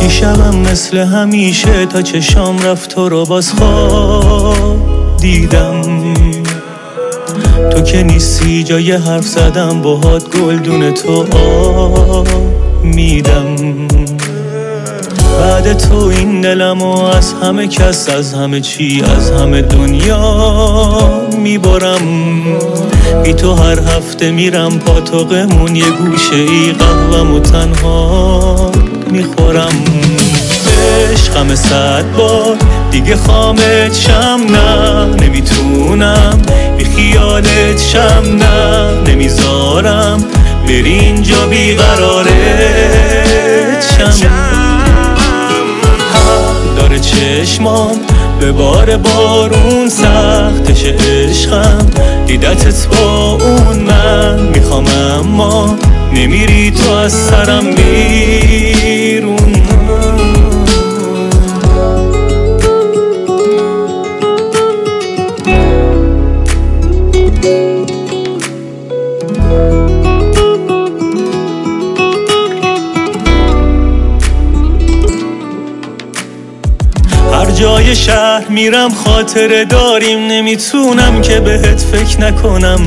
میشوم مثل همیشه تا چشام رفت تو رو باز خواب دیدم. تو که نیستی جای حرف زدم باهات گلدون تو میدم. بعد تو این دلمو از همه کس، از همه چی، از همه دنیا میبرم. بی تو هر هفته میرم پاتوقمون یه گوشه ای قهوه‌مو تنها میخورم. عشقم 100 بار دیگه خامت شم، نه نمیتونم بی خیالت شم، نه نمیذارم بری اینجا بیقرارت شم. داره چشمام به بار بارون سختش عشقم، دیدتت با اون من میخوام اما نمیری تو از سرم بیرون. هر جای شهر میرم خاطره داریم، نمیتونم که بهت فکر نکنم.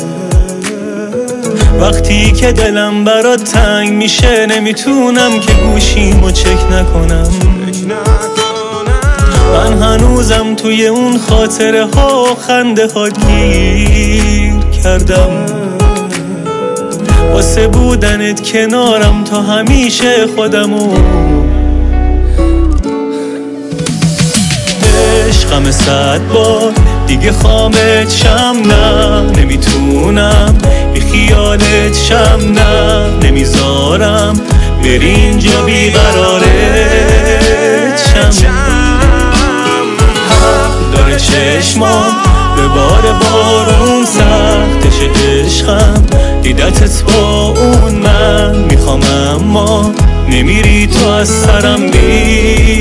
وقتی که دلم برات تنگ میشه نمیتونم که گوشیمو چک نکنم. من هنوزم توی اون خاطره ها خنده ها گیر کردم. واسه بودنت کنارم تا همیشه خودمو. عشقم 100 بار دیگه خامت شم، نه نمیتونم بی خیالت شم، نه نمیذارم بری اینجا بیقرارت شم. داره چشمام به بار بارون سختش عشقم، دیدتت با اون من میخوام اما نمیری تو از سرم